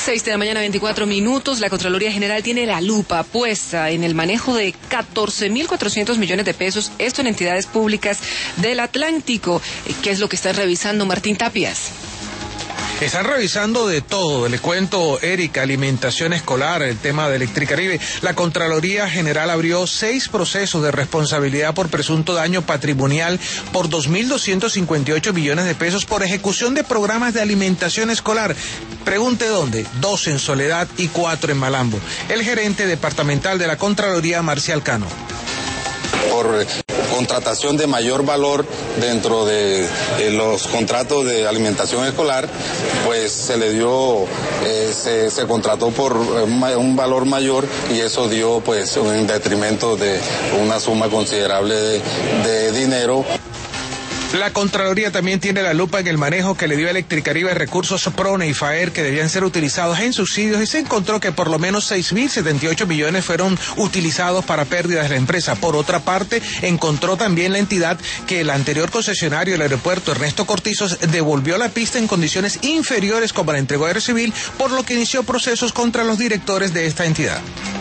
6 de la mañana, 24 minutos. La Contraloría General tiene la lupa puesta en el manejo de 14.400 millones de pesos, esto en entidades públicas del Atlántico. ¿Qué es lo que está revisando Martín Tapias? Están revisando de todo, le cuento, Erika, alimentación escolar, el tema de Electricaribe. La Contraloría General abrió 6 procesos de responsabilidad por presunto daño patrimonial por 2.258 millones de pesos por ejecución de programas de alimentación escolar. Pregunte dónde, 2 en Soledad y 4 en Malambo. El gerente departamental de la Contraloría, Marcial Cano. Por contratación de mayor valor dentro de los contratos de alimentación escolar, pues se le dio, se contrató por un valor mayor y eso dio pues un detrimento de una suma considerable de dinero. La Contraloría también tiene la lupa en el manejo que le dio Electricaribe recursos PRONE y FAER que debían ser utilizados en subsidios y se encontró que por lo menos 6.078 millones fueron utilizados para pérdidas de la empresa. Por otra parte, encontró también la entidad que el anterior concesionario del aeropuerto, Ernesto Cortizos, devolvió la pista en condiciones inferiores como la entregó a Aerocivil, por lo que inició procesos contra los directores de esta entidad.